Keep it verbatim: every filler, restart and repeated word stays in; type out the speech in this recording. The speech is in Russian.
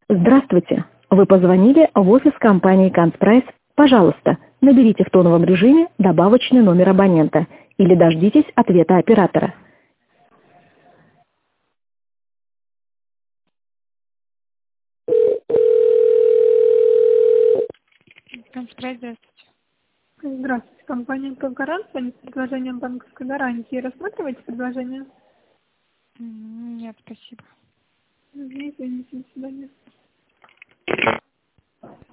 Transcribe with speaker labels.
Speaker 1: Здравствуйте. Вы позвонили в офис компании «Канцпрайс». Пожалуйста, наберите в тоновом режиме добавочный номер абонента или дождитесь ответа оператора.
Speaker 2: Конспрайс, здравствуйте.
Speaker 3: Здравствуйте. Компания «Конкурент» с предложением банковской гарантии. Рассматриваете предложение?
Speaker 2: М, Нет, спасибо.
Speaker 3: Извините, до свидания.